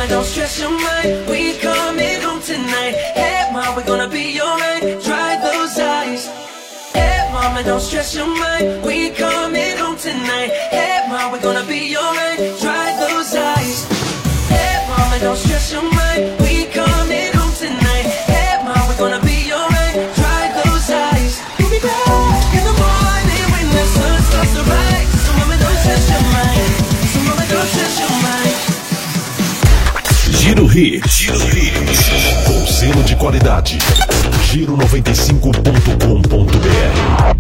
mama, don't stress your mind. We coming home tonight. Hey, mama, we're gonna be alright. Dry those eyes. Hey, mama, don't stress your mind. We coming home tonight. Hey, mama, we're gonna be alright. Dry those eyes. Hey, mama, don't stress your mind. We coming home tonight. Hey, mama, we're gonna be alright. Dry those eyes. We'll be back in the morning when the sun starts to rise. So mama, don't stress your mind. So mama, don't stress your mind. Giro Hits. Com selo de qualidade. Giro95.com.br.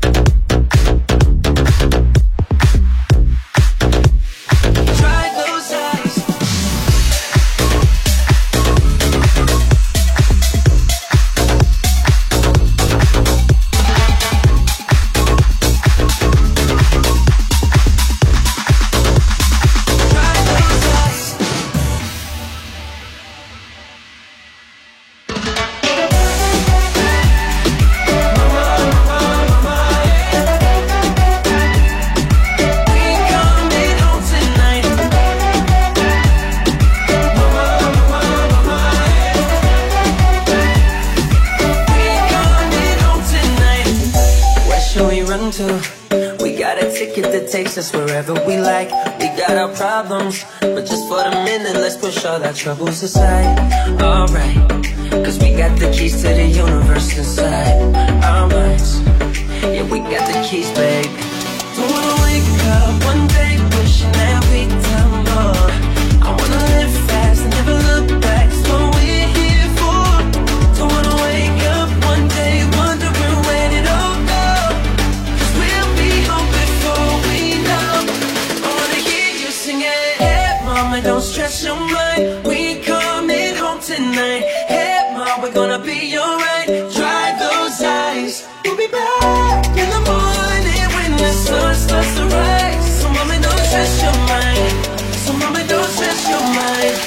We got a ticket that takes us wherever we like. We got our problems, but just for the minute, let's push all our troubles aside. Alright, cause we got the keys to the universe inside our minds. Yeah, we got the keys, babe. Don't wanna wake up one day wishing that we'd done more. I wanna live fast and never look back. That's what we're here for. Don't wanna wake up one day wondering when it all goes. Mama, don't stress your mind. We coming home tonight. Hey, mom, we're gonna be alright. Dry those eyes. We'll be back in the morning when the sun starts to rise. So mama, don't stress your mind. So mama, don't stress your mind.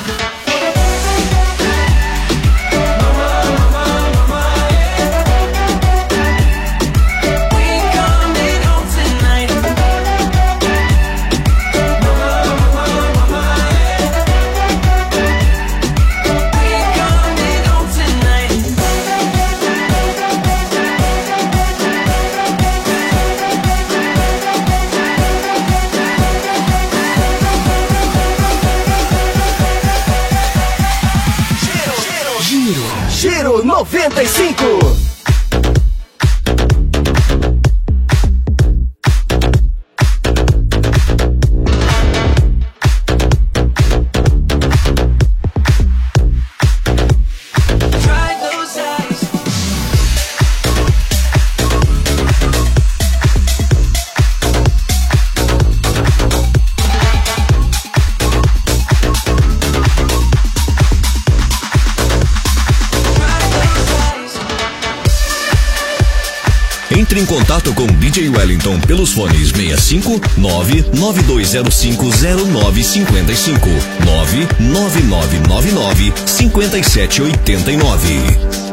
Giro 95. Entre em contato com DJ Wellington pelos fones 65 992050955 99999 5789.